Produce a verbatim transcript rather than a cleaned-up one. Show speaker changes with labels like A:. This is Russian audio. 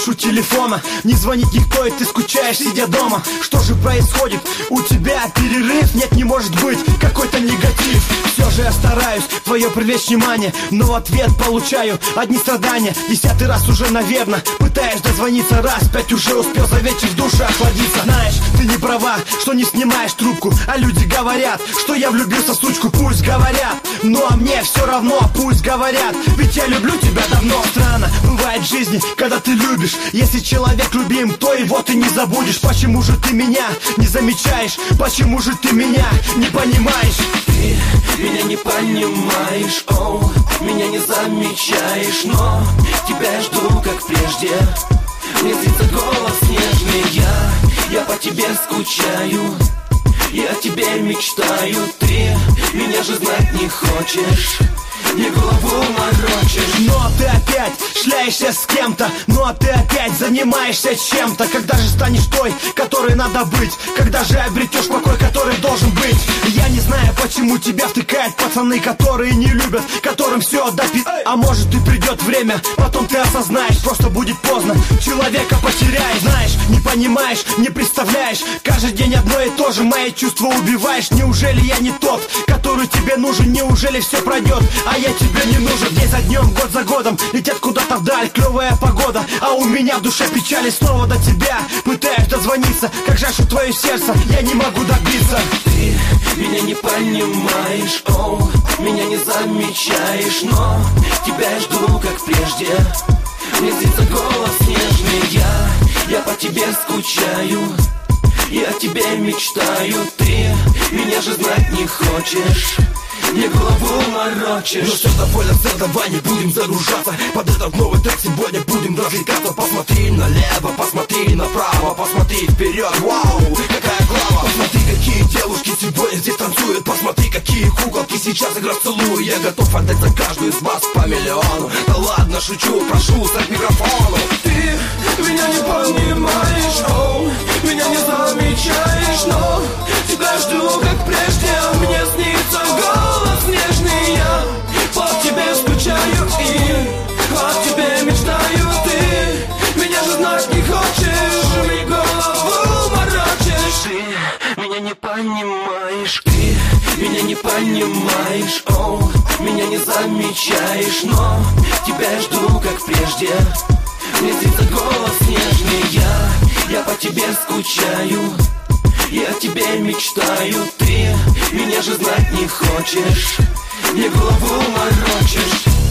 A: у телефона, не звонит никто, и ты скучаешь, сидя дома. Что же происходит? У тебя перерыв? Нет, не может быть, какой-то негатив. Все же я стараюсь твое привлечь внимание, но в ответ получаю одни страдания. Десятый раз уже, наверное, пытаешь дозвониться, раз пять уже успел за вечер в душе охладиться. Знаешь, ты не права, что не снимаешь трубку, а люди говорят, что я влюбился в сучку. Пусть говорят, ну а мне все равно, пусть говорят, ведь я люблю тебя давно. Странно бывает в жизни, когда ты любишь. Если человек любим, то его ты не забудешь. Почему же ты меня не замечаешь? Почему же ты меня не понимаешь?
B: Ты меня не понимаешь, оу, меня не замечаешь, но тебя я жду, как прежде. Мне снится голос нежный, я, я по тебе скучаю, я о тебе мечтаю. Ты меня же знать не хочешь, мне голову морочишь.
A: Но ты опять шляешься с кем-то, ну а ты опять занимаешься чем-то. Когда же станешь той, которой надо быть? Когда же обретешь покой, который должен быть? Я не знаю, почему тебя втыкают пацаны, которые не любят, которым все допи... А может и придет время, потом ты осознаешь, просто будет поздно, человека потеряешь. Знаешь, не понимаешь, не представляешь, каждый день одно и то же, мои чувства убиваешь. Неужели я не тот, который тебе нужен? Неужели все пройдет, а я тебе не нужен? День за днем, год за годом летят куда-то вдаль, клевая погода, а у меня в душе печали. Снова до тебя пытаюсь дозвониться, как жаждет твое сердце, я не могу добиться.
B: Ты меня не понимаешь, оу, меня не замечаешь, но тебя я жду, как прежде. Мне снится голос нежный, я, я по тебе скучаю, я о тебе мечтаю. Ты меня же знать не хочешь, мне голову морочишь.
C: Но все довольно, все, давай не будем загружаться. Под этот новый трек сегодня будем развлекаться. Посмотри налево, посмотри направо, посмотри вперед, вау, какая глава. Посмотри, какие девушки сегодня здесь танцуют. Посмотри, какие куколки сейчас играют целую. Я готов отдать за каждую из вас по миллиону. Да ладно, шучу, прошу, стать микрофону.
B: Ты меня не понимаешь, оу, меня не замечаешь, но тебя жду, как прежде. Мне снится голос нежный, я по тебе скучаю и о тебе мечтаю. Ты меня же знать не хочешь, мне голову морочишь. Ты меня не понимаешь, ты меня не понимаешь, оу, меня не замечаешь, но тебя я жду, как прежде. Мне снится голос нежный, я, я по тебе скучаю, я о тебе мечтаю. Ты меня же знать не хочешь, мне голову морочишь.